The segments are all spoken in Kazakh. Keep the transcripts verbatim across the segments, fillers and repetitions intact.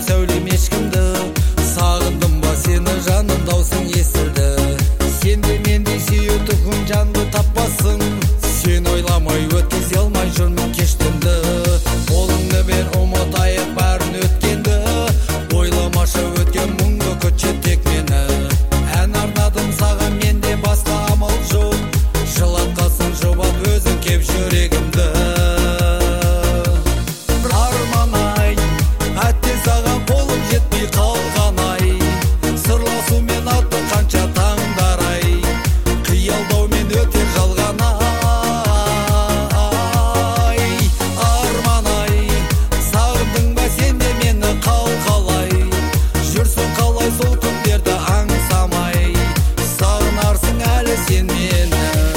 сәулем ешкімді, сағындым ба сені жаным, даусың естілді. Сен де мендей сүйетұғын жанды таппасын, сен ойламай өткізе алмай жүрмін кеш түнді. Қолыңды бер ұмытайық бәрін өткенді, ойламашы өткен мұңды күтші тек мені. Ән арнадым саған менде басқа амал жоқ, жылатқасын жұбат өзің кеп жүрегімді. Арман-ай, әтте саған қолым жетпей қалған-ай, сырласумен атты қанша таңдар-ай, қиялдаумен өтер жалған-ай. Арман-ай, сағындың ба сен де мені қалқалай, жүрсің қалай сол күндерді аңсамай, сағынарсың әлі сен мені.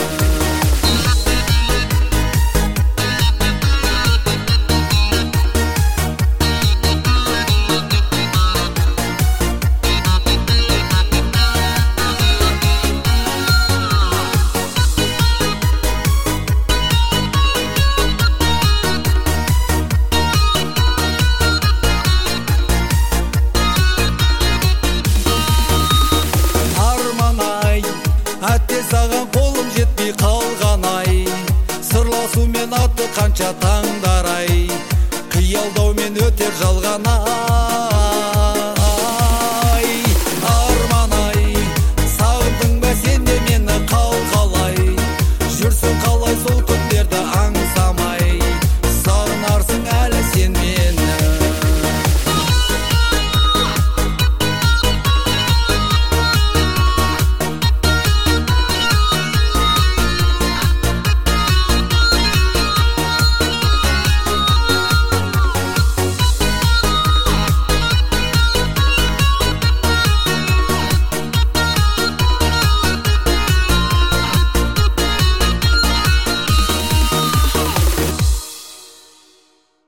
Арман-ай, әтте саған қолым жетпей қалған-ай, сырласумен атты қанша таңдар-ай, қиялдаумен өтер жалған-ай.